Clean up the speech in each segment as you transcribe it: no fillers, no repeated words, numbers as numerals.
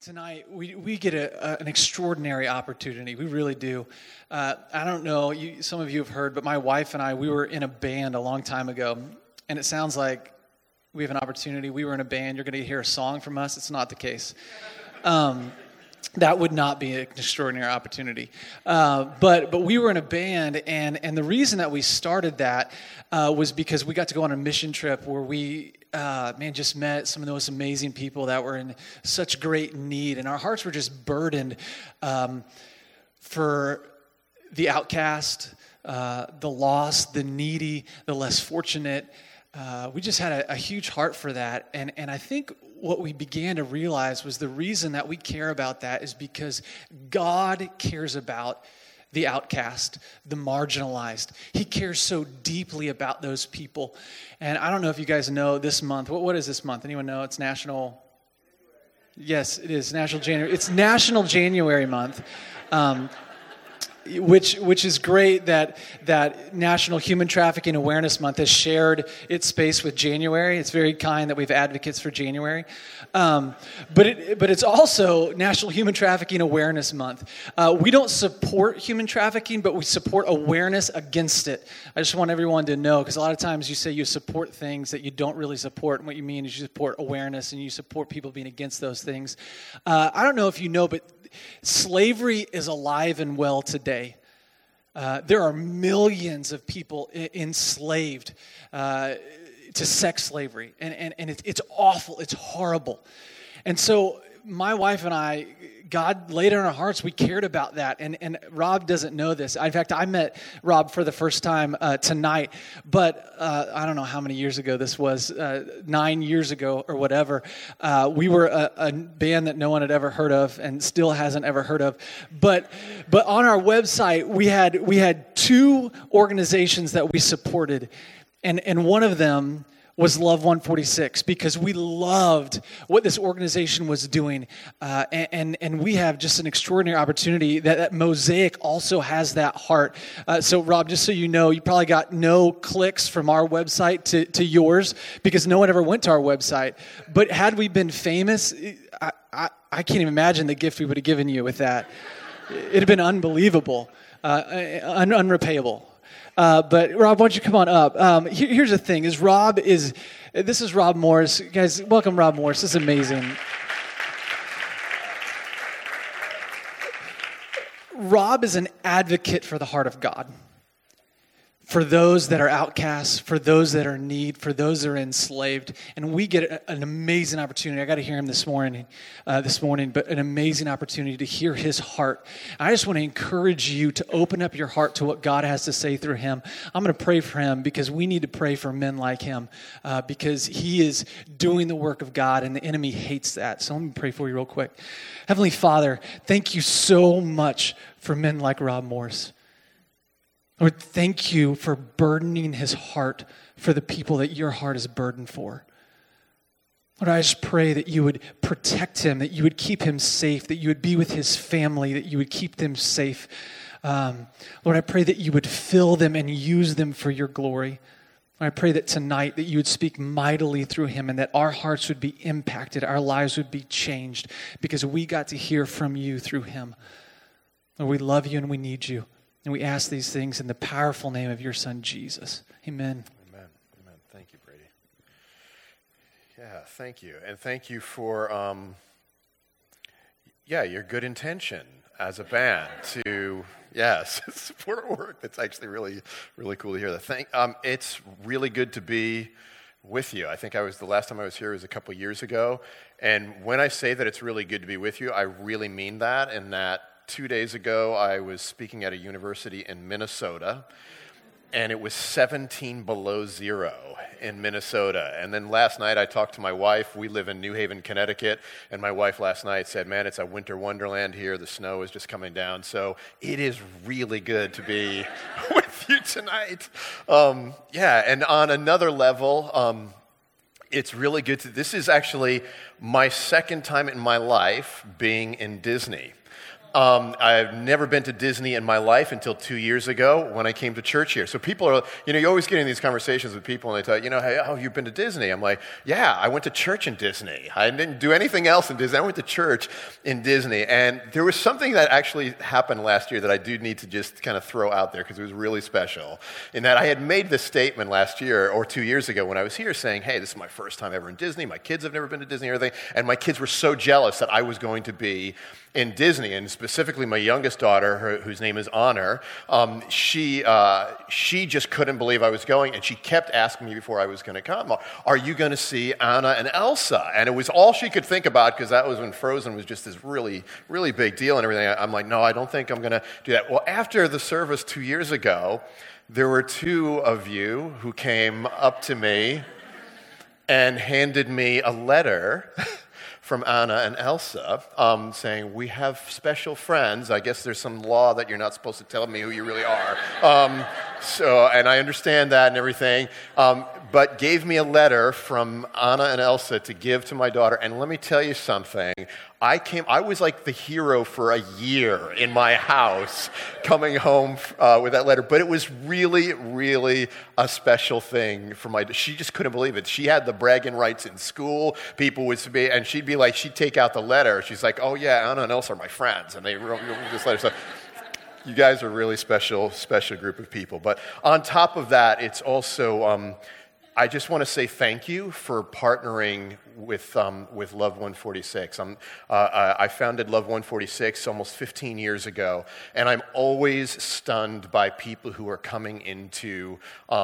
Tonight, we get an extraordinary opportunity. We really do. I don't know, some of you have heard, but my wife and I, we were in a band a long time ago, and it sounds like we have an opportunity. We were in a band. You're going to hear a song from us. It's not the case. That would not be an extraordinary opportunity. But we were in a band, and the reason that we started that was because we got to go on a mission trip where we just met some of those amazing people that were in such great need, and our hearts were just burdened for the outcast, the lost, the needy, the less fortunate. We just had a huge heart for that, and I think what we began to realize was the reason that we care about that is because God cares about the outcast, the marginalized. He cares so deeply about those people. And I don't know if you guys know this month. What is this month? Anyone know? It's National... Yes, it is National January. It's National January month. Which is great that National Human Trafficking Awareness Month has shared its space with January. It's very kind that we have advocates for January. But it's also National Human Trafficking Awareness Month. We don't support human trafficking, but we support awareness against it. I just want everyone to know, because a lot of times you say you support things that you don't really support, and what you mean is you support awareness and you support people being against those things. I don't know if you know, but slavery is alive and well today. There are millions of people enslaved to sex slavery, and it's awful, it's horrible. And so my wife and I, God laid it on our hearts, we cared about that, and Rob doesn't know this. In fact, I met Rob for the first time tonight, but I don't know how many years ago this was, 9 years ago or whatever. We were a band that no one had ever heard of and still hasn't ever heard of, but on our website, we had two organizations that we supported, and one of them was Love 146, because we loved what this organization was doing. And we have just an extraordinary opportunity that Mosaic also has that heart. So Rob, just so you know, you probably got no clicks from our website to yours, because no one ever went to our website. But had we been famous, I can't even imagine the gift we would have given you with that. It'd have been unbelievable, unrepayable. But Rob, why don't you come on up? Here's the thing: this is Rob Morris. Guys, welcome Rob Morris. This is amazing. Rob is an advocate for the heart of God, for those that are outcasts, for those that are in need, for those that are enslaved. And we get an amazing opportunity. I got to hear him this morning, but an amazing opportunity to hear his heart. I just want to encourage you to open up your heart to what God has to say through him. I'm going to pray for him, because we need to pray for men like him, because he is doing the work of God, and the enemy hates that. So let me pray for you real quick. Heavenly Father, thank you so much for men like Rob Morris. Lord, thank you for burdening his heart for the people that your heart is burdened for. Lord, I just pray that you would protect him, that you would keep him safe, that you would be with his family, that you would keep them safe. Lord, I pray that you would fill them and use them for your glory. Lord, I pray that tonight that you would speak mightily through him, and that our hearts would be impacted, our lives would be changed, because we got to hear from you through him. Lord, we love you and we need you. And we ask these things in the powerful name of your Son, Jesus. Amen. Amen. Amen. Thank you, Brady. Yeah, thank you. And thank you for, your good intention as a band to, support our work. That's actually really, really cool to hear that. It's really good to be with you. I think the last time I was here was a couple years ago. And when I say that it's really good to be with you, I really mean that, and that 2 days ago, I was speaking at a university in Minnesota, and it was 17 below zero in Minnesota. And then last night, I talked to my wife. We live in New Haven, Connecticut, and my wife last night said, man, it's a winter wonderland here. The snow is just coming down. So it is really good to be with you tonight. And on another level, it's really good this is actually my second time in my life being in Disney. I've never been to Disney in my life until 2 years ago when I came to church here. So people are, you always get in these conversations with people and they tell you, hey, you've been to Disney? I'm like, yeah, I went to church in Disney. I didn't do anything else in Disney. I went to church in Disney. And there was something that actually happened last year that I do need to just kind of throw out there because it was really special. In that I had made this statement last year or 2 years ago when I was here saying, hey, this is my first time ever in Disney. My kids have never been to Disney or anything. And my kids were so jealous that I was going to be in Disney, and specifically my youngest daughter, whose name is Honor, she just couldn't believe I was going, and she kept asking me before I was going to come, are you going to see Anna and Elsa? And it was all she could think about, because that was when Frozen was just this really, really big deal and everything. I'm like, no, I don't think I'm going to do that. Well, after the service 2 years ago, there were two of you who came up to me and handed me a letter from Anna and Elsa, saying, we have special friends. I guess there's some law that you're not supposed to tell me who you really are. And I understand that and everything, but gave me a letter from Anna and Elsa to give to my daughter. And let me tell you something. I was like the hero for a year in my house coming home with that letter. But it was really, really a special thing for she just couldn't believe it. She had the bragging rights in school. People would be, and she'd be like, she'd take out the letter. She's like, oh yeah, Anna and Elsa are my friends. And they wrote this letter. So you guys are a really special group of people. But on top of that, it's also, I just want to say thank you for partnering with Love 146. I founded Love 146 almost 15 years ago, and I'm always stunned by people who are coming into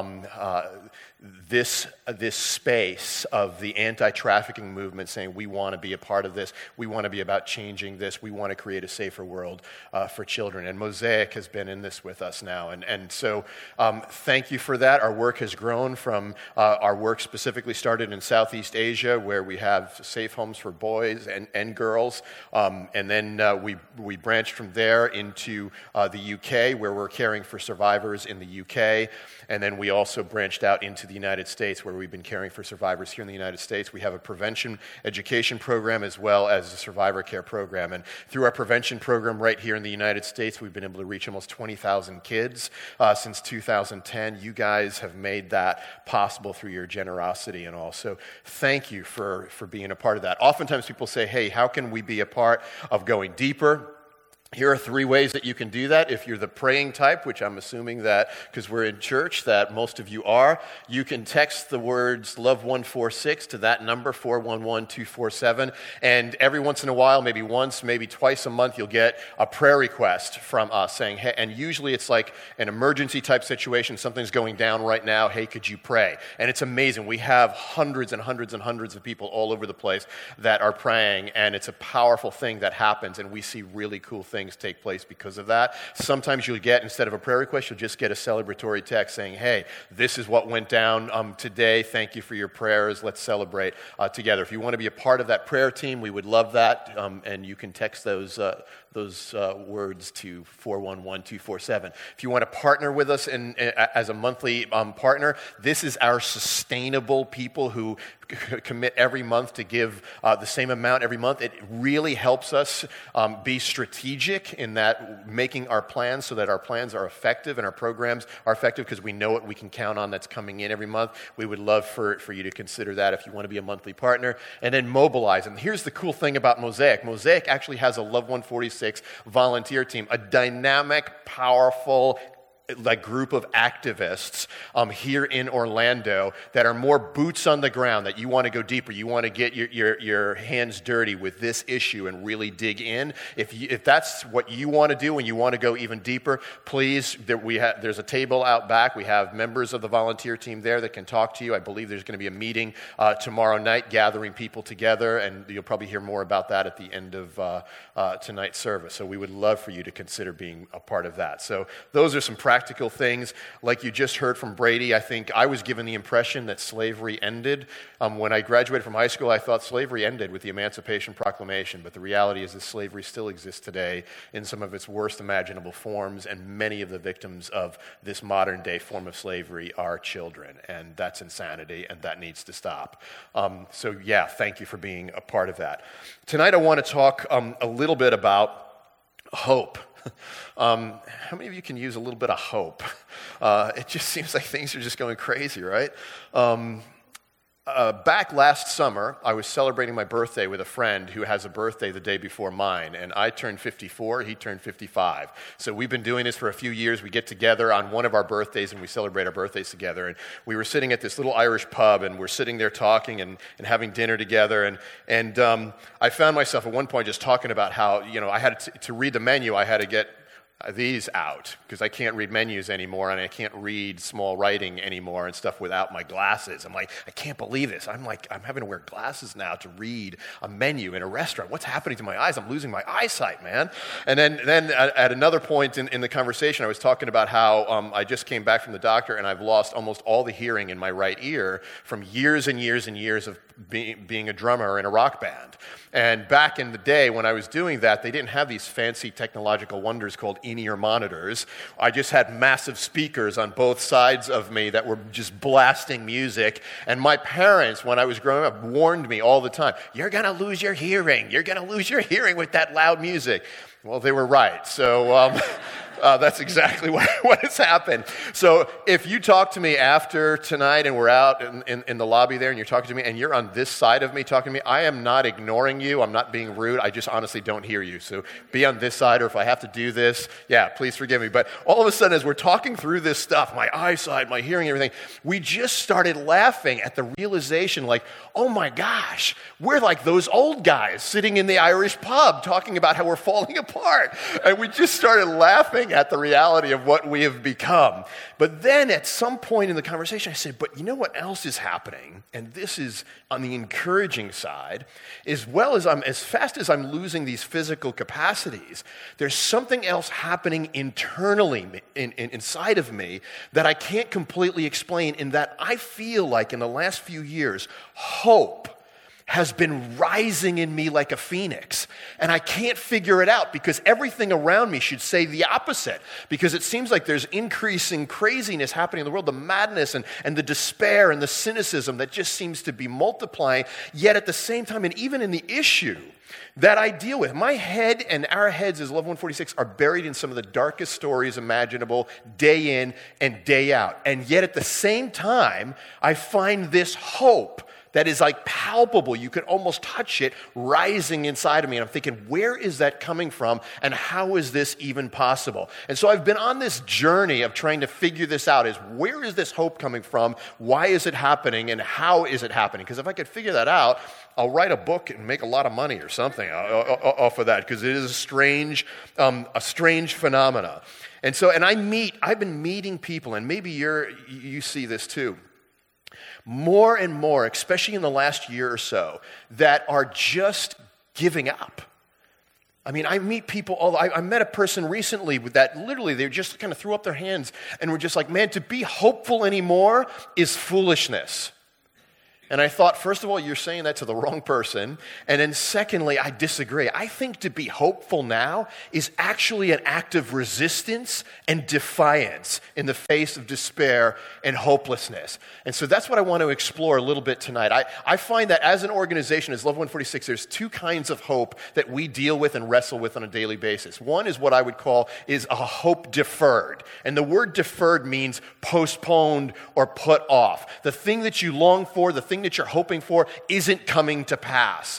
this space of the anti-trafficking movement, saying we want to be a part of this, we want to be about changing this, we want to create a safer world for children. And Mosaic has been in this with us now, and so thank you for that. Our work has grown from our work specifically started in Southeast Asia, where we have safe homes for boys and girls, and then we branched from there into the UK, where we're caring for survivors in the UK, and then we also branched out into the United States, where we've been caring for survivors here in the United States. We have a prevention education program as well as a survivor care program, and through our prevention program right here in the United States, we've been able to reach almost 20,000 kids since 2010. You guys have made that possible through your generosity and all. So thank you for being a part of that. Oftentimes people say, hey, how can we be a part of going deeper? Here are 3 ways that you can do that. If you're the praying type, which I'm assuming that, because we're in church, that most of you are, you can text the words Love 146 to that number, 411247, and every once in a while, maybe once, maybe twice a month, you'll get a prayer request from us saying, hey, and usually it's like an emergency type situation, something's going down right now, hey, could you pray? And it's amazing. We have hundreds and hundreds and hundreds of people all over the place that are praying, and it's a powerful thing that happens, and we see really cool things take place because of that. Sometimes you'll get, instead of a prayer request, you'll just get a celebratory text saying, hey, this is what went down today. Thank you for your prayers. Let's celebrate together. If you want to be a part of that prayer team, we would love that, and you can text those words to 411247. If you want to partner with us as a monthly partner, this is our sustainable people who commit every month to give the same amount every month. It really helps us be strategic in that making our plans so that our plans are effective and our programs are effective, because we know what we can count on that's coming in every month. We would love for you to consider that if you want to be a monthly partner. And then mobilize. And here's the cool thing about Mosaic. Mosaic actually has a Love 146 volunteer team, a dynamic, powerful, group of activists here in Orlando that are more boots on the ground, that you want to go deeper, you want to get your hands dirty with this issue and really dig in. If that's what you want to do and you want to go even deeper, please, there's a table out back. We have members of the volunteer team there that can talk to you. I believe there's going to be a meeting tomorrow night gathering people together, and you'll probably hear more about that at the end of tonight's service. So we would love for you to consider being a part of that. So those are some practical things. Like you just heard from Brady, I think I was given the impression that slavery ended. When I graduated from high school, I thought slavery ended with the Emancipation Proclamation, but the reality is that slavery still exists today in some of its worst imaginable forms, and many of the victims of this modern day form of slavery are children, and that's insanity, and that needs to stop. So yeah, thank you for being a part of that. Tonight I want to talk a little bit about Hope. How many of you can use a little bit of hope? It just seems like things are just going crazy, right? Back last summer, I was celebrating my birthday with a friend who has a birthday the day before mine, and I turned 54, he turned 55. So we've been doing this for a few years. We get together on one of our birthdays, and we celebrate our birthdays together. And we were sitting at this little Irish pub, and we're sitting there talking and having dinner together. And I found myself at one point just talking about how, I had to read the menu, I had to get these out because I can't read menus anymore and I can't read small writing anymore and stuff without my glasses. I'm like, I can't believe this. I'm having to wear glasses now to read a menu in a restaurant. What's happening to my eyes? I'm losing my eyesight, man. And then at another point in the conversation, I was talking about how I just came back from the doctor and I've lost almost all the hearing in my right ear from years and years and years of being a drummer in a rock band. And back in the day when I was doing that, they didn't have these fancy technological wonders called in-ear monitors. I just had massive speakers on both sides of me that were just blasting music. And my parents, when I was growing up, warned me all the time, you're going to lose your hearing. You're going to lose your hearing with that loud music. Well, they were right. So that's exactly what has happened. So if you talk to me after tonight and we're out in the lobby there and you're talking to me and you're on this side of me talking to me, I am not ignoring you. I'm not being rude. I just honestly don't hear you. So be on this side, or if I have to do this, please forgive me. But all of a sudden, as we're talking through this stuff, my eyesight, my hearing, everything, we just started laughing at the realization like, oh my gosh, we're like those old guys sitting in the Irish pub talking about how we're falling apart. And we just started laughing at the reality of what we have become. But then at some point in the conversation, I said, but you know what else is happening? And this is on the encouraging side, as fast as I'm losing these physical capacities, there's something else happening internally inside of me that I can't completely explain, in that I feel like in the last few years, hope has been rising in me like a phoenix. And I can't figure it out because everything around me should say the opposite. Because it seems like there's increasing craziness happening in the world, the madness and the despair and the cynicism that just seems to be multiplying. Yet at the same time, and even in the issue that I deal with, my head and our heads as Love 146 are buried in some of the darkest stories imaginable, day in and day out. And yet at the same time, I find this hope that is like palpable. You can almost touch it rising inside of me. And I'm thinking, where is that coming from? And how is this even possible? And so I've been on this journey of trying to figure this out. Where is this hope coming from? Why is it happening? And how is it happening? Because if I could figure that out, I'll write a book and make a lot of money or something off of that, because it is a strange phenomena. And so, I've been meeting people, and maybe you see this too, more and more, especially in the last year or so, that are just giving up. I mean, I meet people, I met a person recently with that, literally, they just kind of threw up their hands and were just like, man, to be hopeful anymore is foolishness. And I thought, first of all, you're saying that to the wrong person. And then secondly, I disagree. I think to be hopeful now is actually an act of resistance and defiance in the face of despair and hopelessness. And so that's what I want to explore a little bit tonight. I find that as an organization, as Love 146, there's two kinds of hope that we deal with and wrestle with on a daily basis. One is what I would call is a hope deferred. And the word deferred means postponed or put off. The thing that you long for, the thing that you're hoping for isn't coming to pass.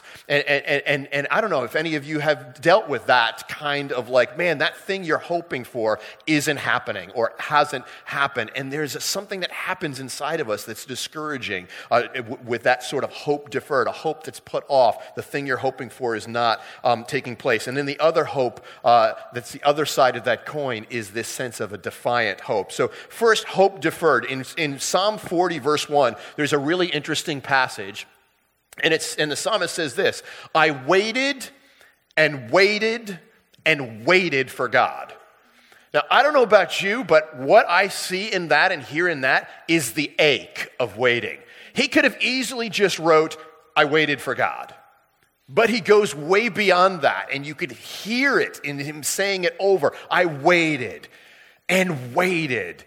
And I don't know if any of you have dealt with that kind of like, man, that thing you're hoping for isn't happening or hasn't happened. And there's something that happens inside of us that's discouraging with that sort of hope deferred, a hope that's put off. The thing you're hoping for is not taking place. And then the other hope, that's the other side of that coin, is this sense of a defiant hope. So first, hope deferred. In Psalm 40, verse 1, there's a really interesting passage, and the psalmist says this: I waited and waited and waited for God. Now, I don't know about you, but what I see in that and hear in that is the ache of waiting. He could have easily just wrote, I waited for God. But he goes way beyond that, and you could hear it in him saying it over. I waited and waited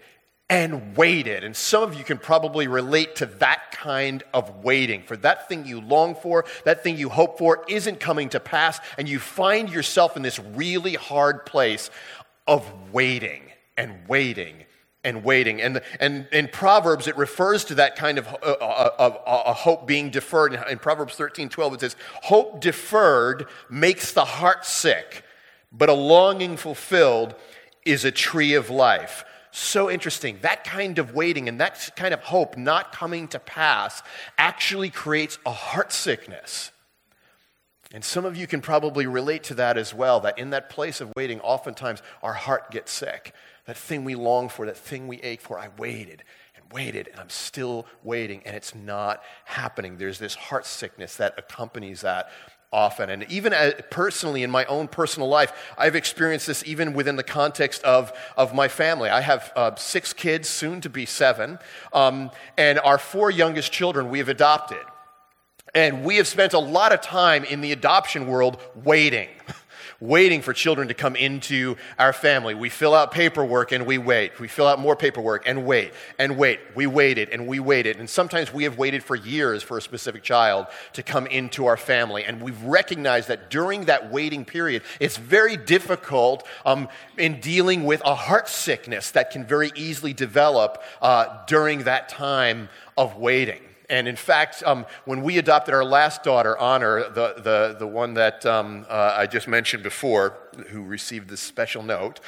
and waited. And some of you can probably relate to that kind of waiting. For that thing you long for, that thing you hope for isn't coming to pass, and you find yourself in this really hard place of waiting and waiting and waiting. And in Proverbs, it refers to that kind of a hope being deferred. In Proverbs 13:12, it says, "Hope deferred makes the heart sick, but a longing fulfilled is a tree of life." So interesting. That kind of waiting and that kind of hope not coming to pass actually creates a heart sickness. And some of you can probably relate to that as well, that in that place of waiting, oftentimes our heart gets sick. That thing we long for, that thing we ache for, I waited, and I'm still waiting, and it's not happening. There's this heart sickness that accompanies that often. And even personally, in my own personal life, I've experienced this even within the context of my family. I have 6 kids, soon to be 7, and our 4 youngest children we have adopted. And we have spent a lot of time in the adoption world waiting for children to come into our family. We fill out paperwork and we wait. We fill out more paperwork and wait and wait. We waited and we waited. And sometimes we have waited for years for a specific child to come into our family. And we've recognized that during that waiting period, it's very difficult in dealing with a heart sickness that can very easily develop during that time of waiting. And in fact, when we adopted our last daughter, Honor, the one that I just mentioned before, who received this special note,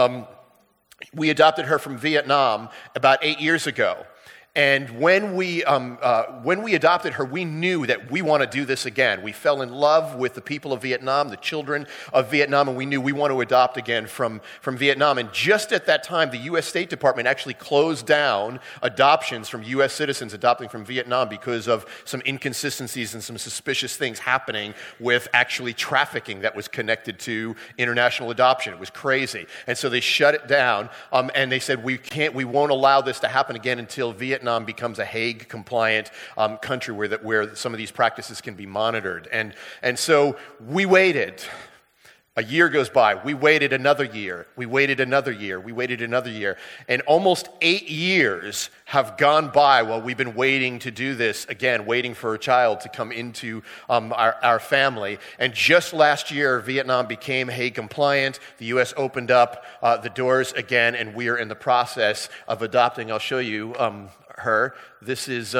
we adopted her from Vietnam about 8 years ago. And when we adopted her, we knew that we want to do this again. We fell in love with the people of Vietnam, the children of Vietnam, and we knew we want to adopt again from Vietnam. And just at that time, the U.S. State Department actually closed down adoptions from U.S. citizens adopting from Vietnam because of some inconsistencies and some suspicious things happening with actually trafficking that was connected to international adoption. It was crazy. And so they shut it down, and they said, we won't allow this to happen again until Vietnam becomes a Hague-compliant country where some of these practices can be monitored. And so we waited. A year goes by. We waited another year. We waited another year. We waited another year. And almost 8 years have gone by while we've been waiting to do this again, waiting for a child to come into our family. And just last year, Vietnam became Hague compliant. The U.S. opened up the doors again, and we are in the process of adopting. I'll show you her. This is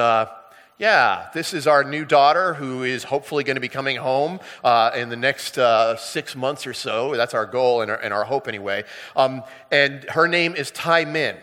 our new daughter who is hopefully going to be coming home in the next 6 months or so. That's our goal and our hope anyway. And her name is Tai Min.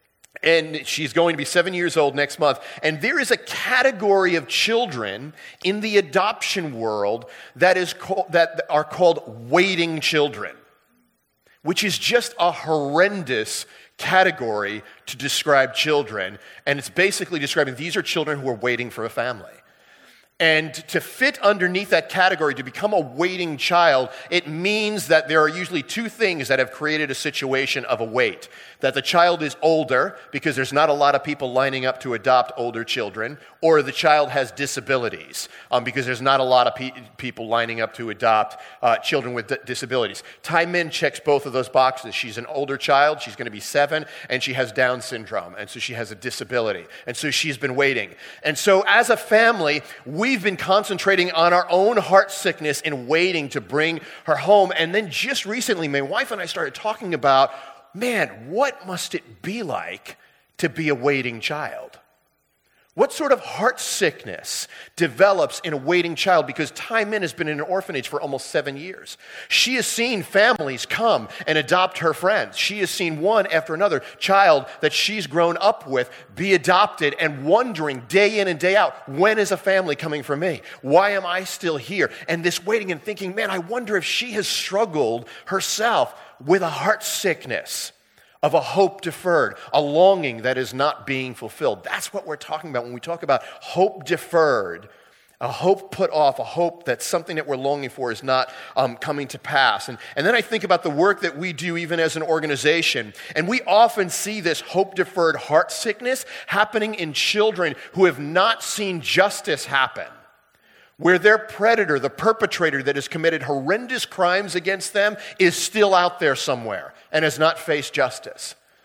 And she's going to be 7 years old next month. And there is a category of children in the adoption world that are called waiting children, which is just a horrendous category to describe children. And it's basically describing these are children who are waiting for a family. And to fit underneath that category, to become a waiting child, it means that there are usually 2 things that have created a situation of a wait. That the child is older, because there's not a lot of people lining up to adopt older children, or the child has disabilities, because there's not a lot of people lining up to adopt children with disabilities. Tai Min checks both of those boxes. She's an older child, she's going to be 7, and she has Down syndrome, and so she has a disability. And so she's been waiting. And so as a family, we've been concentrating on our own heart sickness and waiting to bring her home. And then just recently, my wife and I started talking about, man, what must it be like to be a waiting child? What sort of heart sickness develops in a waiting child? Because Tai Min has been in an orphanage for almost 7 years. She has seen families come and adopt her friends. She has seen one after another child that she's grown up with be adopted and wondering day in and day out, when is a family coming for me? Why am I still here? And this waiting and thinking, man, I wonder if she has struggled herself with a heart sickness of a hope deferred, a longing that is not being fulfilled. That's what we're talking about when we talk about hope deferred, a hope put off, a hope that something that we're longing for is not coming to pass. And then I think about the work that we do even as an organization, and we often see this hope deferred heart sickness happening in children who have not seen justice happen, where their predator, the perpetrator that has committed horrendous crimes against them, is still out there somewhere and has not faced justice.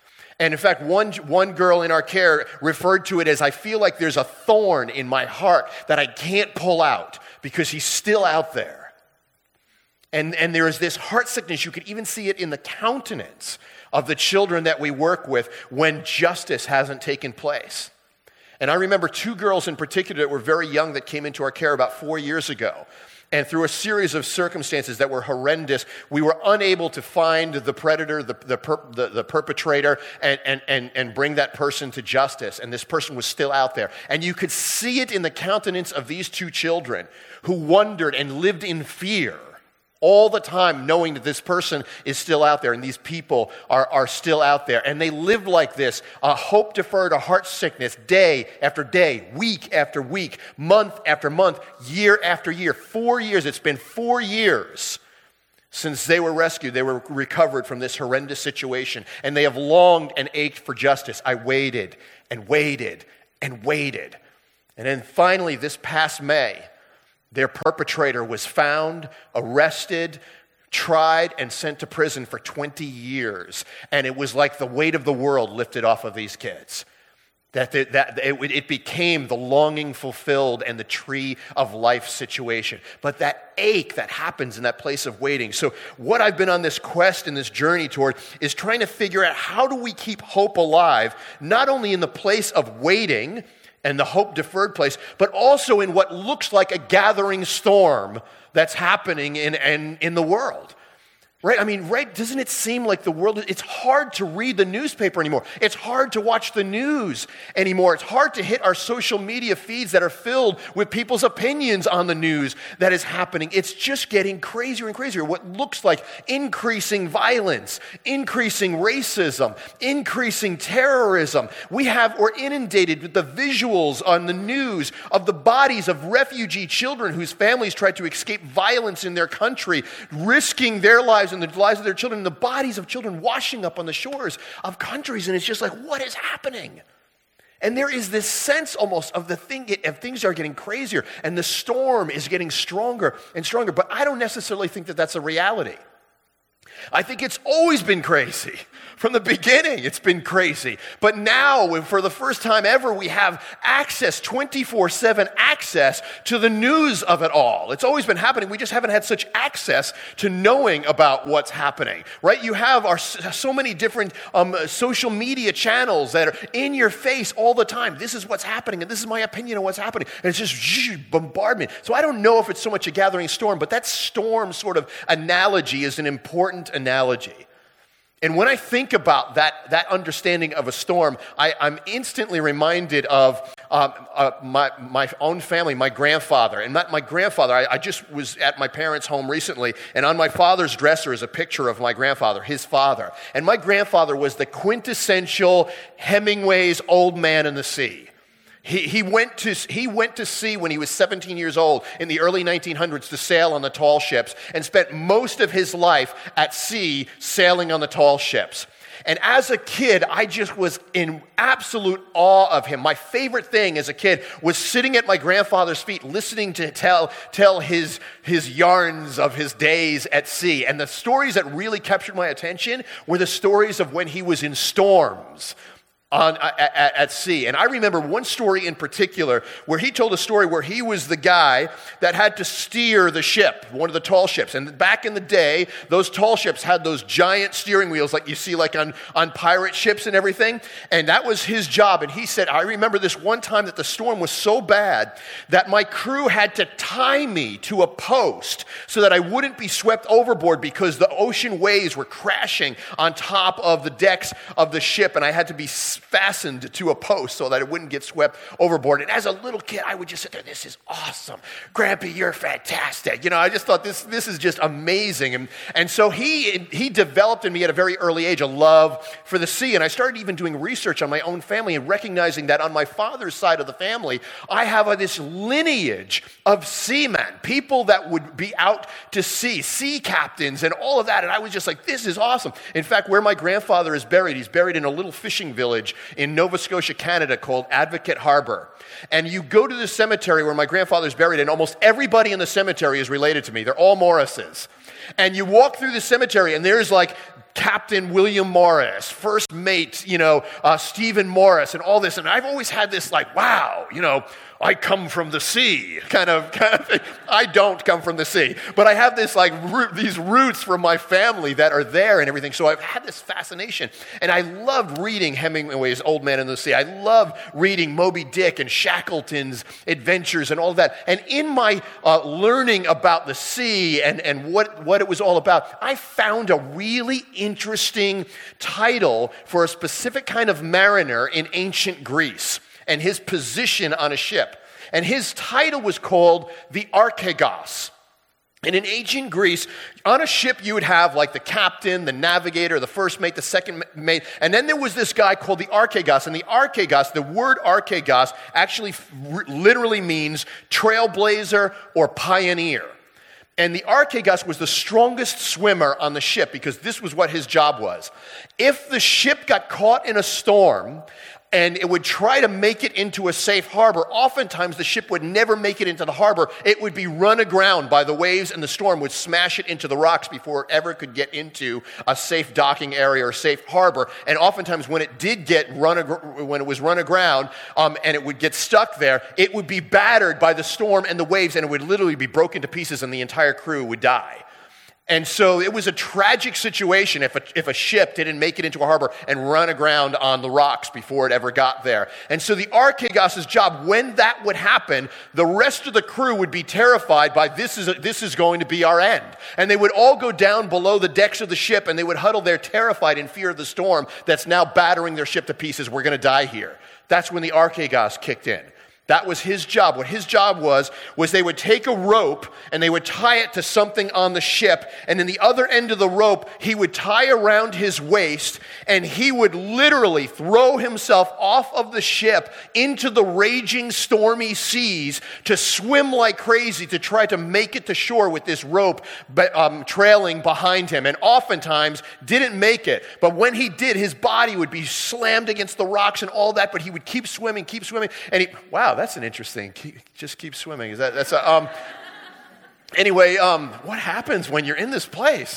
And in fact, one girl in our care referred to it as, I feel like there's a thorn in my heart that I can't pull out because he's still out there. And there is this heart sickness. You could even see it in the countenance of the children that we work with when justice hasn't taken place. And I remember 2 girls in particular that were very young that came into our care about 4 years ago. And through a series of circumstances that were horrendous, we were unable to find the predator, the perpetrator, and bring that person to justice. And this person was still out there. And you could see it in the countenance of these 2 children who wondered and lived in fear all the time, knowing that this person is still out there and these people are still out there. And they live like this, a hope deferred, a heart sickness, day after day, week after week, month after month, year after year. 4 years, it's been 4 years since they were rescued. They were recovered from this horrendous situation. And they have longed and ached for justice. I waited and waited and waited. And then finally, this past May, their perpetrator was found, arrested, tried, and sent to prison for 20 years. And it was like the weight of the world lifted off of these kids. It became the longing fulfilled and the tree of life situation. But that ache that happens in that place of waiting. So what I've been on this quest and this journey toward is trying to figure out, how do we keep hope alive, not only in the place of waiting and the hope deferred place, but also in what looks like a gathering storm that's happening in the world. Right? I mean, right? Doesn't it seem like the world, it's hard to read the newspaper anymore. It's hard to watch the news anymore. It's hard to hit our social media feeds that are filled with people's opinions on the news that is happening. It's just getting crazier and crazier. What looks like increasing violence, increasing racism, increasing terrorism. We're inundated with the visuals on the news of the bodies of refugee children whose families tried to escape violence in their country, risking their lives and the lives of their children, and the bodies of children washing up on the shores of countries. And it's just like, what is happening? And there is this sense almost of things are getting crazier, and the storm is getting stronger and stronger. But I don't necessarily think that that's a reality. I think it's always been crazy. From the beginning, it's been crazy. But now, for the first time ever, we have access, 24/7 access to the news of it all. It's always been happening. We just haven't had such access to knowing about what's happening, right? You have so many different social media channels that are in your face all the time. This is what's happening, and this is my opinion of what's happening. And it's just bombardment. So I don't know if it's so much a gathering storm, but that storm sort of analogy is an important analogy. And when I think about that understanding of a storm, I'm instantly reminded of my own family, my grandfather. And my grandfather, I just was at my parents' home recently, and on my father's dresser is a picture of my grandfather, his father. And my grandfather was the quintessential Hemingway's Old Man in the Sea. He went to sea when he was 17 years old in the early 1900s to sail on the tall ships, and spent most of his life at sea sailing on the tall ships. And as a kid, I just was in absolute awe of him. My favorite thing as a kid was sitting at my grandfather's feet, listening to tell his yarns of his days at sea. And the stories that really captured my attention were the stories of when he was in storms at sea. And I remember one story in particular where he told a story where he was the guy that had to steer the ship, one of the tall ships. And back in the day, those tall ships had those giant steering wheels like you see like on pirate ships and everything. And that was his job. And he said, I remember this one time that the storm was so bad that my crew had to tie me to a post so that I wouldn't be swept overboard because the ocean waves were crashing on top of the decks of the ship, and I had to be fastened to a post so that it wouldn't get swept overboard. And as a little kid, I would just sit there, this is awesome. Grampy, you're fantastic. I just thought this is just amazing. And so he developed in me at a very early age a love for the sea. And I started even doing research on my own family and recognizing that on my father's side of the family, I have this lineage of seamen, people that would be out to sea captains and all of that. And I was just like, this is awesome. In fact, where my grandfather is buried, he's buried in a little fishing village in Nova Scotia, Canada, called Advocate Harbor. And you go to the cemetery where my grandfather's buried, and almost everybody in the cemetery is related to me. They're all Morrises. And you walk through the cemetery, and there's like Captain William Morris, first mate, Stephen Morris, and all this. And I've always had this like, wow, I come from the sea kind of thing. I don't come from the sea, but I have this these roots from my family that are there and everything. So I've had this fascination, and I loved reading Hemingway's Old Man and the Sea. I love reading Moby Dick and Shackleton's adventures and all of that. And in my learning about the sea and what it was all about, I found a really interesting title for a specific kind of mariner in ancient Greece and his position on a ship. And his title was called the Archegos. And in ancient Greece, on a ship you would have like the captain, the navigator, the first mate, the second mate, and then there was this guy called the Archegos. And the Archegos, the word Archegos actually literally means trailblazer or pioneer. And the Archegos was the strongest swimmer on the ship because this was what his job was. If the ship got caught in a storm and it would try to make it into a safe harbor, oftentimes the ship would never make it into the harbor. It would be run aground by the waves, and the storm would smash it into the rocks before it ever could get into a safe docking area or safe harbor. And oftentimes when it did when it was run aground and it would get stuck there, it would be battered by the storm and the waves, and it would literally be broken to pieces, and the entire crew would die. And so it was a tragic situation if a ship didn't make it into a harbor and run aground on the rocks before it ever got there. And so the Archegos' job, when that would happen, the rest of the crew would be terrified by this is going to be our end. And they would all go down below the decks of the ship, and they would huddle there terrified in fear of the storm that's now battering their ship to pieces. We're going to die here. That's when the Archegos kicked in. That was his job. What his job was they would take a rope and they would tie it to something on the ship, and in the other end of the rope, he would tie around his waist, and he would literally throw himself off of the ship into the raging stormy seas to swim like crazy to try to make it to shore with this rope trailing behind him, and oftentimes didn't make it. But when he did, his body would be slammed against the rocks and all that, but he would keep swimming, and wow, that's an interesting. Just keep swimming. Anyway, what happens when you're in this place?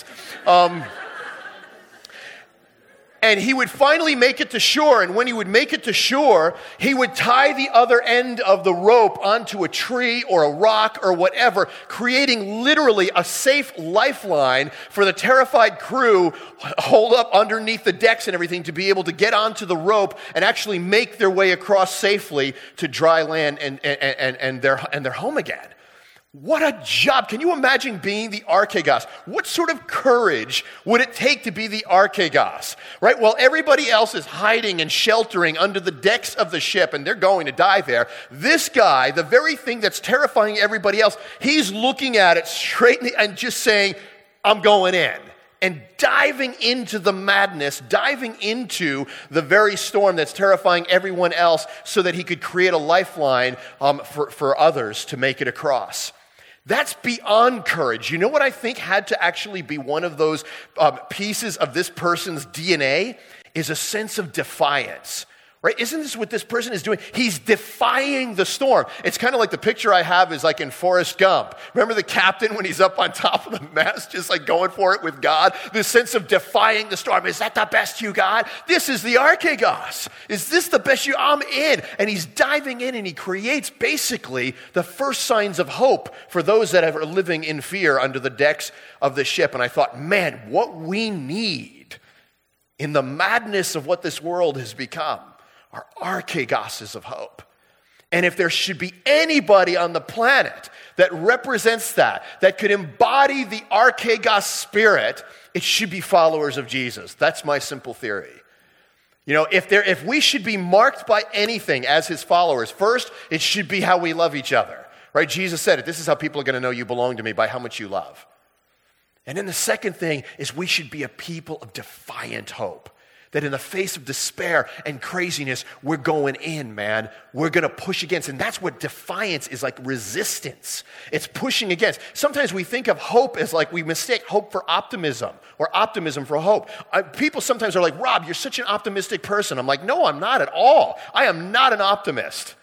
And he would finally make it to shore, and when he would make it to shore, he would tie the other end of the rope onto a tree or a rock or whatever, creating literally a safe lifeline for the terrified crew holed up underneath the decks and everything to be able to get onto the rope and actually make their way across safely to dry land and their home again. What a job. Can you imagine being the Archegos? What sort of courage would it take to be the Archegos? Right? While everybody else is hiding and sheltering under the decks of the ship and they're going to die there, this guy, the very thing that's terrifying everybody else, he's looking at it straight and just saying, I'm going in. And diving into the madness, diving into the very storm that's terrifying everyone else so that he could create a lifeline for others to make it across. That's beyond courage. You know what I think had to actually be one of those pieces of this person's DNA? Is a sense of defiance. Right? Isn't this what this person is doing? He's defying the storm. It's kind of like the picture I have is like in Forrest Gump. Remember the captain when he's up on top of the mast, just like going for it with God? This sense of defying the storm. Is that the best you got? This is the Archegos. Is this the best I'm in? And he's diving in and he creates basically the first signs of hope for those that are living in fear under the decks of the ship. And I thought, man, what we need in the madness of what this world has become are Archegoses of hope. And if there should be anybody on the planet that represents that could embody the Archegos spirit, it should be followers of Jesus. That's my simple theory. You know, if we should be marked by anything as his followers, first, it should be how we love each other. Right? Jesus said it. This is how people are going to know you belong to me, by how much you love. And then the second thing is we should be a people of defiant hope. That in the face of despair and craziness, we're going in, man. We're going to push against. And that's what defiance is, like resistance. It's pushing against. Sometimes we think of hope as like we mistake hope for optimism or optimism for hope. People sometimes are like, Rob, you're such an optimistic person. I'm like, no, I'm not at all. I am not an optimist.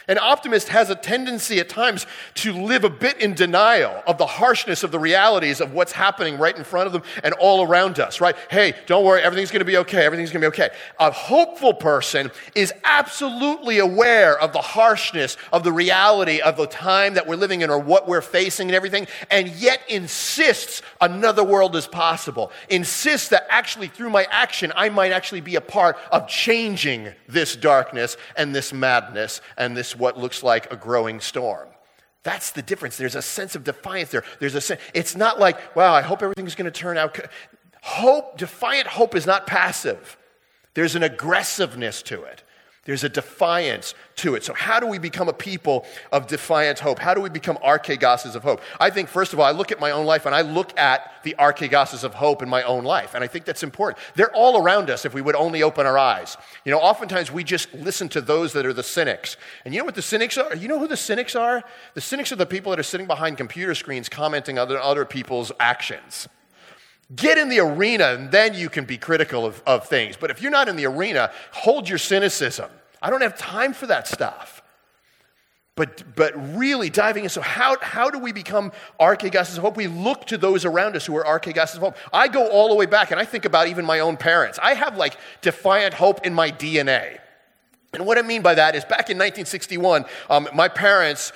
An optimist has a tendency at times to live a bit in denial of the harshness of the realities of what's happening right in front of them and all around us, right? Hey, don't worry, everything's going to be okay, everything's going to be okay. A hopeful person is absolutely aware of the harshness of the reality of the time that we're living in or what we're facing and everything, and yet insists another world is possible. Insists that actually through my action, I might actually be a part of changing this darkness and this madness and this what looks like a growing storm. That's the difference. There's a sense of defiance there. It's not like, wow, I hope everything's going to turn out. Defiant hope is not passive. There's an aggressiveness to it. There's a defiance to it. So how do we become a people of defiant hope? How do we become archegoses of hope? I think, first of all, I look at my own life and I look at the archegoses of hope in my own life. And I think that's important. They're all around us if we would only open our eyes. You know, oftentimes we just listen to those that are the cynics. And you know what the cynics are? You know who the cynics are? The cynics are the people that are sitting behind computer screens commenting on other people's actions. Get in the arena and then you can be critical of things. But if you're not in the arena, hold your cynicism. I don't have time for that stuff. But really diving in. So how do we become archegoses of hope? We look to those around us who are archegoses of hope. I go all the way back and I think about even my own parents. I have like defiant hope in my DNA. And what I mean by that is back in 1961, my parents,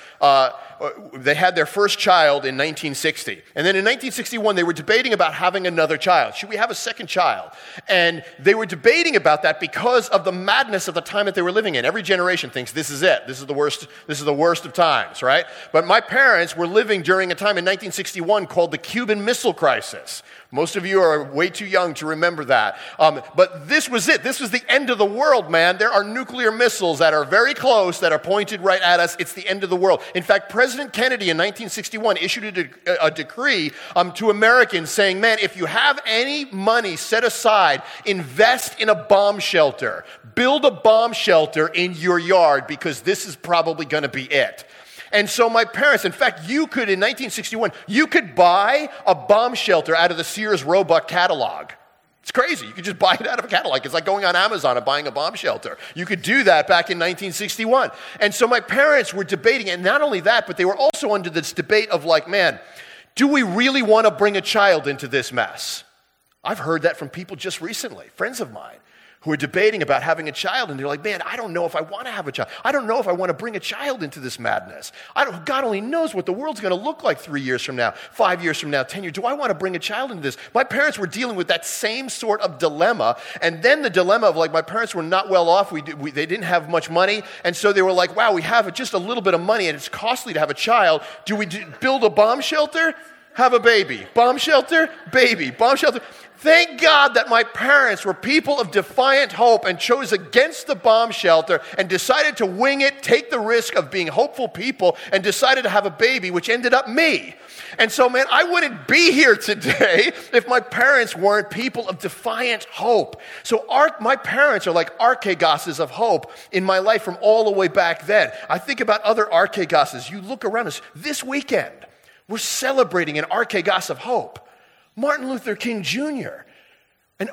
they had their first child in 1960. And then in 1961, they were debating about having another child. Should we have a second child? And they were debating about that because of the madness of the time that they were living in. Every generation thinks this is it. This is the worst of times, right? But my parents were living during a time in 1961 called the Cuban Missile Crisis. Most of you are way too young to remember that. But this was it. This was the end of the world, man. There are nuclear missiles that are very close, that are pointed right at us. It's the end of the world. In fact, President Kennedy in 1961 issued a decree to Americans saying, man, if you have any money set aside, invest in a bomb shelter. Build a bomb shelter in your yard because this is probably going to be it. And so my parents, in fact, in 1961, you could buy a bomb shelter out of the Sears Roebuck catalog. It's crazy. You could just buy it out of a catalog. It's like going on Amazon and buying a bomb shelter. You could do that back in 1961. And so my parents were debating, and not only that, but they were also under this debate of like, man, do we really want to bring a child into this mess? I've heard that from people just recently, friends of mine, who are debating about having a child, and they're like, man, I don't know if I want to have a child. I don't know if I want to bring a child into this madness. God only knows what the world's going to look like 3 years from now, 5 years from now, 10 years. Do I want to bring a child into this? My parents were dealing with that same sort of dilemma, and then the dilemma of like, my parents were not well off. They didn't have much money, and so they were like, wow, we have just a little bit of money, and it's costly to have a child. Do we build a bomb shelter? Have a baby. Bomb shelter? Baby. Bomb shelter. Thank God that my parents were people of defiant hope and chose against the bomb shelter and decided to wing it, take the risk of being hopeful people, and decided to have a baby, which ended up me. And so, man, I wouldn't be here today if my parents weren't people of defiant hope. So my parents are like archegoses of hope in my life from all the way back then. I think about other archegoses. You look around us this weekend. We're celebrating an archegos of hope. Martin Luther King Jr., an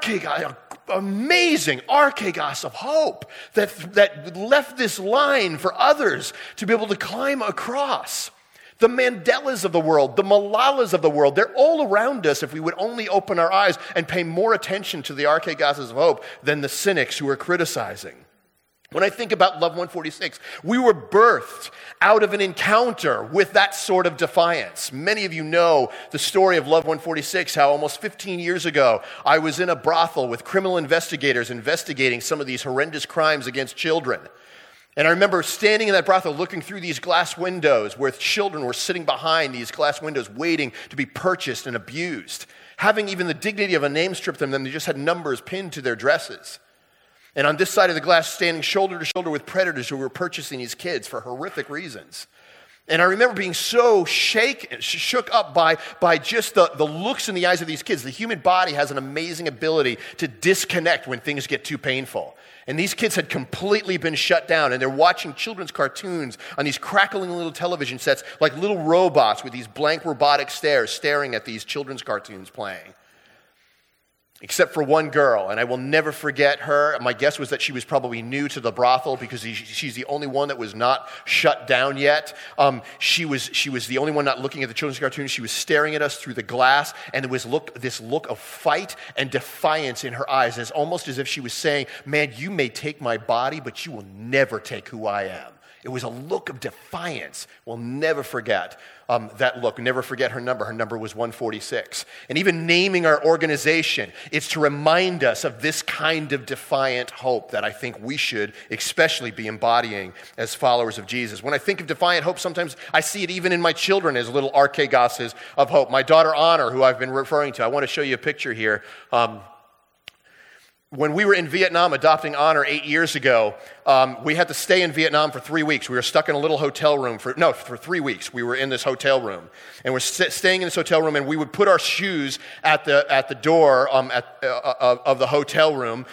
amazing archegos of hope that left this line for others to be able to climb across. The Mandelas of the world, the Malalas of the world, they're all around us if we would only open our eyes and pay more attention to the archegoses of hope than the cynics who are criticizing. When I think about Love 146, we were birthed out of an encounter with that sort of defiance. Many of you know the story of Love 146, how almost 15 years ago, I was in a brothel with criminal investigators investigating some of these horrendous crimes against children. And I remember standing in that brothel looking through these glass windows where children were sitting behind these glass windows waiting to be purchased and abused, having even the dignity of a name stripped from them. They just had numbers pinned to their dresses. And on this side of the glass, standing shoulder to shoulder with predators who were purchasing these kids for horrific reasons. And I remember being so shook up by just the looks in the eyes of these kids. The human body has an amazing ability to disconnect when things get too painful. And these kids had completely been shut down, and they're watching children's cartoons on these crackling little television sets like little robots with these blank robotic stares staring at these children's cartoons playing. except for one girl, and I will never forget her. My guess was that she was probably new to the brothel because she's the only one that was not shut down yet. She was the only one not looking at the children's cartoons. She was staring at us through the glass, and there was this look of fight and defiance in her eyes, almost as if she was saying, man, you may take my body, but you will never take who I am. It was a look of defiance. We'll never forget that look. Never forget her number. Her number was 146. And even naming our organization, it's to remind us of this kind of defiant hope that I think we should especially be embodying as followers of Jesus. When I think of defiant hope, sometimes I see it even in my children as little archegoses of hope. My daughter Honor, who I've been referring to, I want to show you a picture here. When we were in Vietnam adopting Honor 8 years ago, we had to stay in Vietnam for 3 weeks. We were stuck in a little hotel room for 3 weeks. We were in this hotel room. And we're staying in this hotel room, and we would put our shoes at the door of the hotel room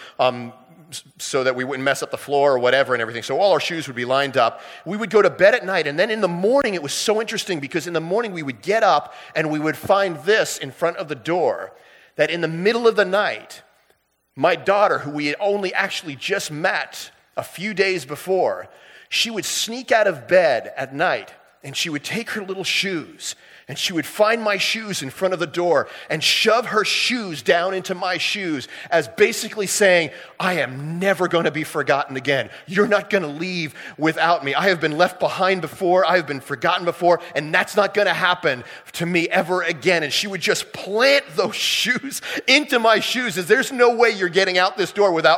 so that we wouldn't mess up the floor or whatever and everything. So all our shoes would be lined up. We would go to bed at night, and then in the morning, it was so interesting because in the morning we would get up and we would find this in front of the door, that in the middle of the night, my daughter, who we had only actually just met a few days before, she would sneak out of bed at night and she would take her little shoes and she would find my shoes in front of the door and shove her shoes down into my shoes as basically saying, I am never going to be forgotten again. You're not going to leave without me. I have been left behind before. I have been forgotten before, and that's not going to happen to me ever again. And she would just plant those shoes into my shoes as there's no way you're getting out this door with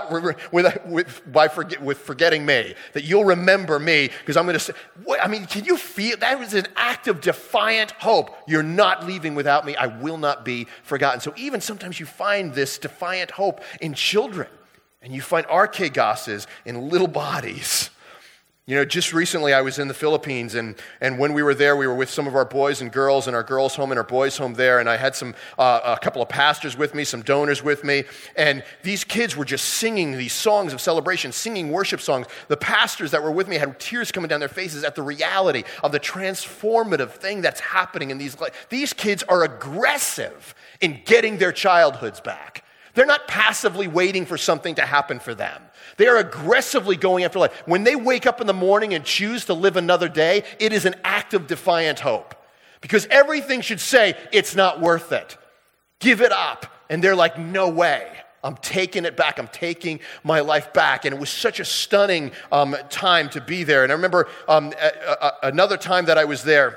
forgetting me, that you'll remember me because I'm going to say, can you feel that was an act of defiant hope. You're not leaving without me. I will not be forgotten. So even sometimes you find this defiant hope in children, and you find archegoses in little bodies. You know, just recently I was in the Philippines, and when we were there, we were with some of our boys and girls in our girls' home and our boys' home there, and I had a couple of pastors with me, some donors with me, and these kids were just singing these songs of celebration, singing worship songs. The pastors that were with me had tears coming down their faces at the reality of the transformative thing that's happening in these lives. These kids are aggressive in getting their childhoods back. They're not passively waiting for something to happen for them. They are aggressively going after life. When they wake up in the morning and choose to live another day, it is an act of defiant hope. Because everything should say, it's not worth it. Give it up. And they're like, no way. I'm taking it back. I'm taking my life back. And it was such a stunning time to be there. And I remember another time that I was there,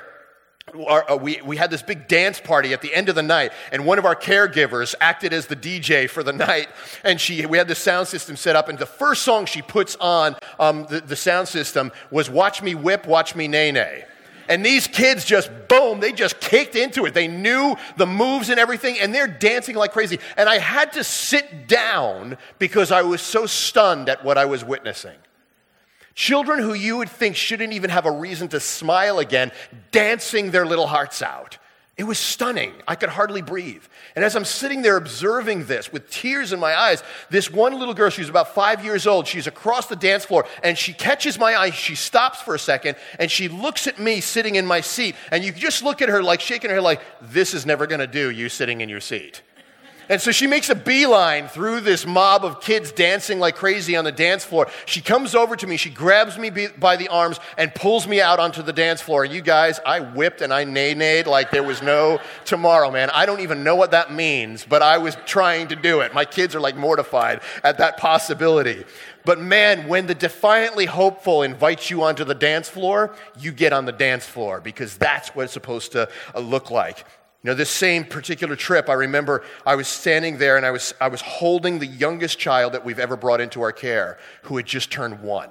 we had this big dance party at the end of the night, and one of our caregivers acted as the DJ for the night, and we had the sound system set up, and the first song she puts on the sound system was Watch Me Whip, Watch Me Nay Nay. And these kids just, boom, they just kicked into it. They knew the moves and everything, and they're dancing like crazy. And I had to sit down because I was so stunned at what I was witnessing. Children who you would think shouldn't even have a reason to smile again, dancing their little hearts out. It was stunning. I could hardly breathe. And as I'm sitting there observing this with tears in my eyes, this one little girl, she's about 5 years old, she's across the dance floor, and she catches my eye, she stops for a second, and she looks at me sitting in my seat, and you just look at her like shaking her head like, this is never going to do, you sitting in your seat. And so she makes a beeline through this mob of kids dancing like crazy on the dance floor. She comes over to me, she grabs me by the arms and pulls me out onto the dance floor. And you guys, I whipped and I nay-nayed like there was no tomorrow, man. I don't even know what that means, but I was trying to do it. My kids are like mortified at that possibility. But man, when the defiantly hopeful invites you onto the dance floor, you get on the dance floor because that's what it's supposed to look like. You know, this same particular trip, I remember I was standing there and I was holding the youngest child that we've ever brought into our care, who had just turned 1.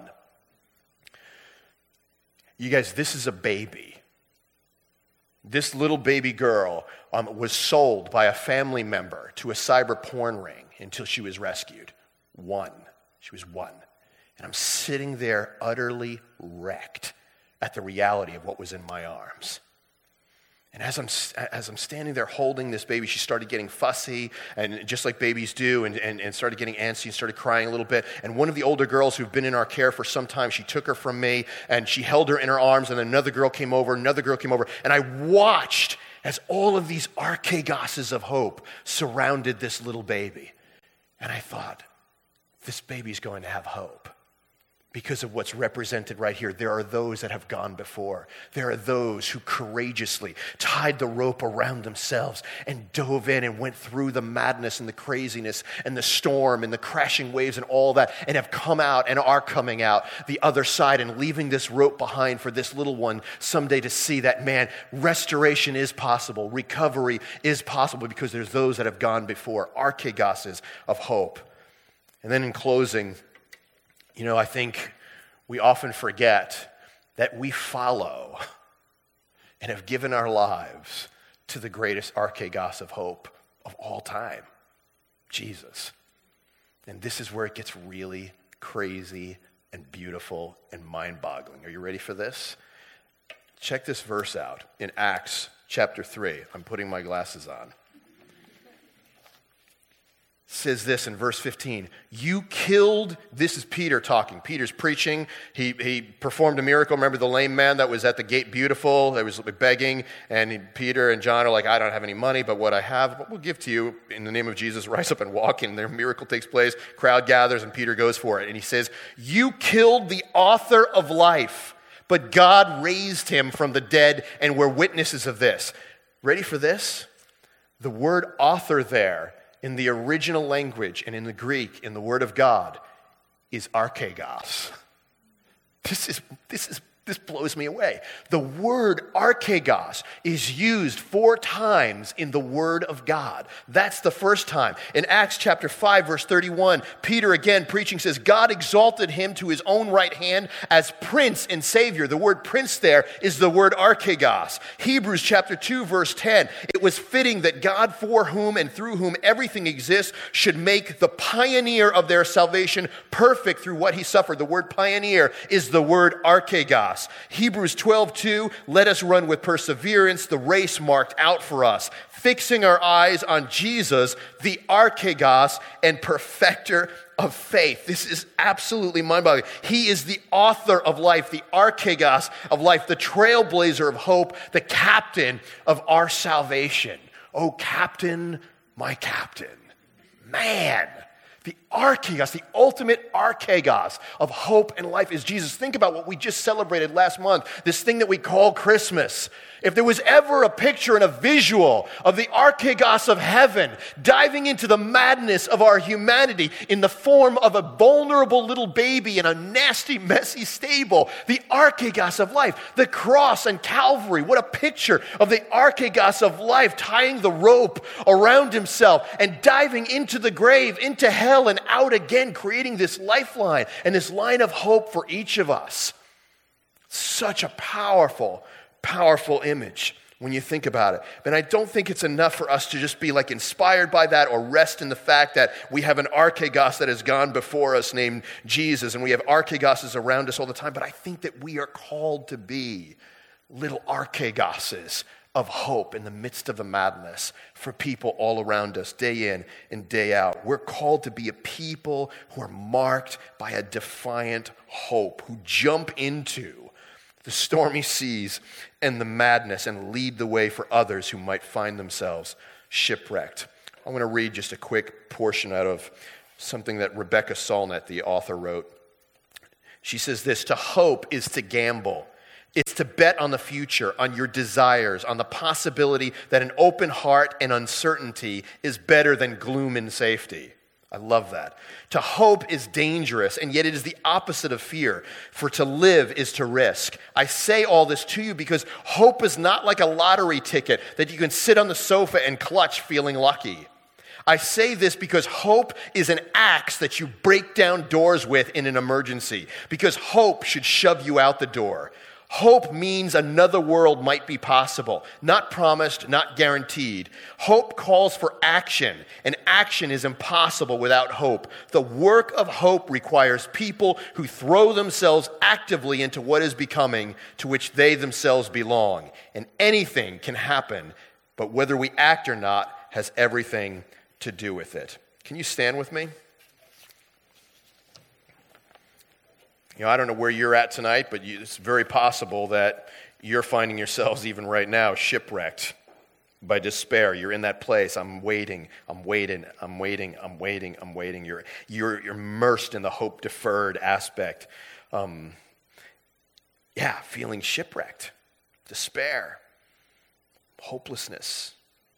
You guys, this is a baby. This little baby girl was sold by a family member to a cyber porn ring until she was rescued. 1. She was 1. And I'm sitting there utterly wrecked at the reality of what was in my arms. And as I'm standing there holding this baby, she started getting fussy, and just like babies do, and started getting antsy and started crying a little bit. And one of the older girls who've been in our care for some time, she took her from me, and she held her in her arms, and another girl came over, and I watched as all of these archegoses of hope surrounded this little baby. And I thought, this baby's going to have hope because of what's represented right here. There are those that have gone before. There are those who courageously tied the rope around themselves and dove in and went through the madness and the craziness and the storm and the crashing waves and all that, and have come out and are coming out the other side and leaving this rope behind for this little one someday to see that, man, restoration is possible, recovery is possible because there's those that have gone before, archegoses of hope. And then in closing, I think we often forget that we follow and have given our lives to the greatest archegos of hope of all time, Jesus. And this is where it gets really crazy and beautiful and mind-boggling. Are you ready for this? Check this verse out in Acts chapter 3. I'm putting my glasses on. Says this in verse 15, you killed, this is Peter talking. Peter's preaching. He performed a miracle. Remember the lame man that was at the gate beautiful, that was begging, and Peter and John are like, I don't have any money, but what I have, we'll give to you in the name of Jesus. Rise up and walk, and their miracle takes place. Crowd gathers, and Peter goes for it. And he says, you killed the author of life, but God raised him from the dead, and we're witnesses of this. Ready for this? The word author there, in the original language and in the Greek, in the Word of God, is archegos. This blows me away. The word archegos is used 4 times in the Word of God. That's the first time. In Acts chapter 5, verse 31, Peter again preaching says, God exalted him to his own right hand as Prince and Savior. The word Prince there is the word archegos. Hebrews chapter 2, verse 10, it was fitting that God, for whom and through whom everything exists, should make the pioneer of their salvation perfect through what he suffered. The word pioneer is the word archegos. Hebrews 12:2, let us run with perseverance the race marked out for us, fixing our eyes on Jesus, the archegos and perfecter of faith. This is absolutely mind-boggling. He is the author of life, the archegos of life, the trailblazer of hope, the captain of our salvation. Oh, captain, my captain. Man. The archegos, the ultimate archegos of hope and life is Jesus. Think about what we just celebrated last month, this thing that we call Christmas. If there was ever a picture and a visual of the archegos of heaven diving into the madness of our humanity in the form of a vulnerable little baby in a nasty, messy stable, the archegos of life, the cross and Calvary, what a picture of the archegos of life, tying the rope around himself and diving into the grave, into hell and out again, creating this lifeline and this line of hope for each of us. Such a powerful image when you think about it. And I don't think it's enough for us to just be like inspired by that or rest in the fact that we have an archegos that has gone before us named Jesus, and we have archegoses around us all the time. But I think that we are called to be little archegoses of hope in the midst of the madness for people all around us, day in and day out. We're called to be a people who are marked by a defiant hope, who jump into the stormy seas and the madness and lead the way for others who might find themselves shipwrecked. I want to read just a quick portion out of something that Rebecca Solnit, the author, wrote. She says this, to hope is to gamble. It's to bet on the future, on your desires, on the possibility that an open heart and uncertainty is better than gloom and safety. I love that. To hope is dangerous, and yet it is the opposite of fear. For to live is to risk. I say all this to you because hope is not like a lottery ticket that you can sit on the sofa and clutch feeling lucky. I say this because hope is an axe that you break down doors with in an emergency, because hope should shove you out the door. Hope means another world might be possible, not promised, not guaranteed. Hope calls for action, and action is impossible without hope. The work of hope requires people who throw themselves actively into what is becoming, to which they themselves belong. And anything can happen, but whether we act or not has everything to do with it. Can you stand with me? I don't know where you're at tonight, but it's very possible that you're finding yourselves even right now shipwrecked by despair. You're in that place. I'm waiting. You're immersed in the hope deferred aspect. Feeling shipwrecked, despair, hopelessness,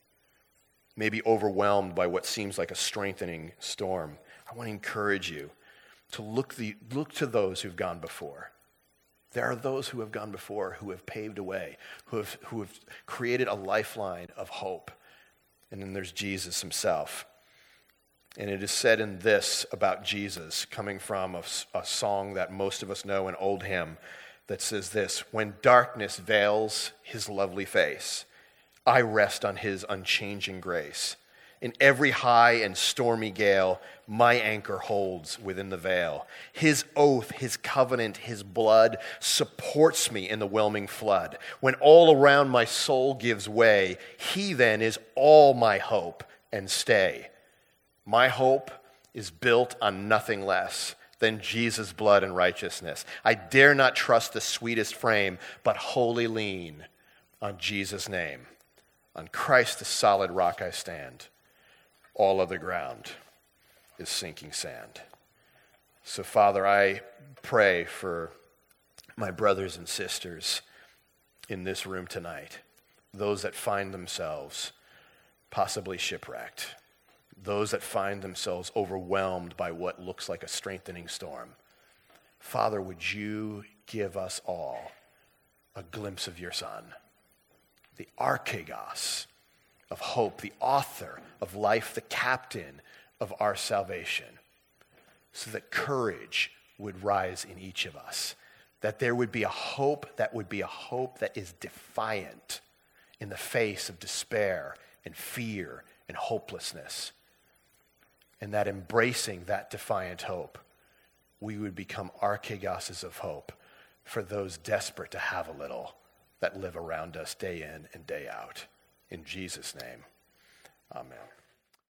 maybe overwhelmed by what seems like a strengthening storm. I want to encourage you to look to those who've gone before. There are those who have gone before, who have paved a way, who have created a lifeline of hope. And then there's Jesus himself. And it is said in this about Jesus, coming from a song that most of us know, an old hymn, that says this: when darkness veils his lovely face, I rest on his unchanging grace. In every high and stormy gale, my anchor holds within the veil. His oath, his covenant, his blood supports me in the whelming flood. When all around my soul gives way, he then is all my hope and stay. My hope is built on nothing less than Jesus' blood and righteousness. I dare not trust the sweetest frame, but wholly lean on Jesus' name. On Christ, the solid rock I stand. All other ground is sinking sand. So, Father, I pray for my brothers and sisters in this room tonight, those that find themselves possibly shipwrecked, those that find themselves overwhelmed by what looks like a strengthening storm. Father, would you give us all a glimpse of your Son, the archegos of hope, the author of life, the captain of our salvation, so that courage would rise in each of us, that there would be a hope that is defiant in the face of despair and fear and hopelessness, and that embracing that defiant hope, we would become archegoses of hope for those desperate to have a little that live around us day in and day out. In Jesus' name, amen.